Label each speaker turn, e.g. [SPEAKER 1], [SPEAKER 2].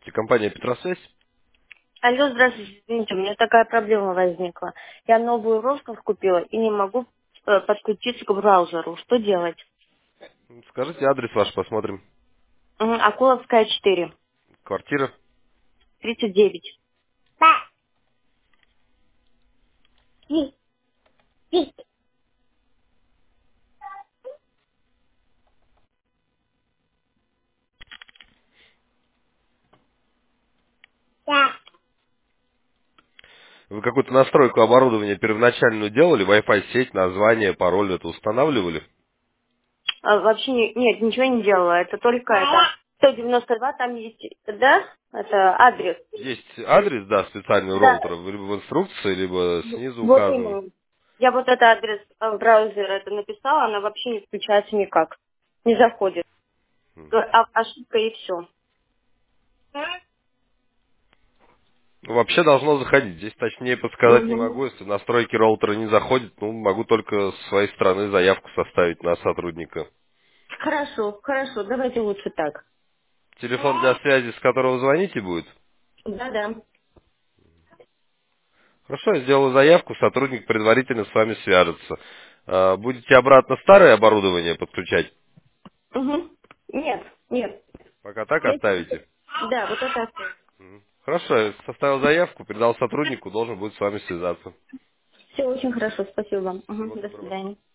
[SPEAKER 1] Компания Петросвязь.
[SPEAKER 2] Алло, здравствуйте, извините, у меня такая проблема возникла. Я новую роскошь купила и не могу подключиться к браузеру. Что делать?
[SPEAKER 1] Скажите адрес ваш, посмотрим.
[SPEAKER 2] Акуловская 4,
[SPEAKER 1] Квартира.
[SPEAKER 2] 39.
[SPEAKER 1] Вы какую-то настройку оборудования первоначальную делали? Wi-Fi сеть, название, пароль это устанавливали?
[SPEAKER 2] Вообще нет, ничего не делала. Это только это 192, там есть, да? Это
[SPEAKER 1] Ну,
[SPEAKER 2] адрес.
[SPEAKER 1] есть адрес, да, специальный
[SPEAKER 2] Да,
[SPEAKER 1] роутера, либо в инструкции, либо снизу
[SPEAKER 2] вот
[SPEAKER 1] указан.
[SPEAKER 2] именно. Я вот этот адрес браузера это написала, она вообще не включается никак. Не заходит. Ошибка и все.
[SPEAKER 1] Ну, вообще должно заходить. Здесь точнее подсказать не могу. Если настройки роутера не заходят, ну, могу только с своей стороны заявку составить на сотрудника.
[SPEAKER 2] Хорошо, хорошо, давайте лучше так.
[SPEAKER 1] Телефон для связи, с которого звоните, будет?
[SPEAKER 2] Да-да.
[SPEAKER 1] Хорошо, я сделаю заявку, сотрудник предварительно с вами свяжется. Будете обратно старое оборудование подключать?
[SPEAKER 2] Угу. Нет, нет.
[SPEAKER 1] Пока так
[SPEAKER 2] Есть?
[SPEAKER 1] оставите?
[SPEAKER 2] Да, вот это.
[SPEAKER 1] Хорошо, я составил заявку, передал сотруднику, должен будет с вами связаться.
[SPEAKER 2] Все очень хорошо, спасибо вам.
[SPEAKER 1] Всего
[SPEAKER 2] До
[SPEAKER 1] доброго.
[SPEAKER 2] свидания.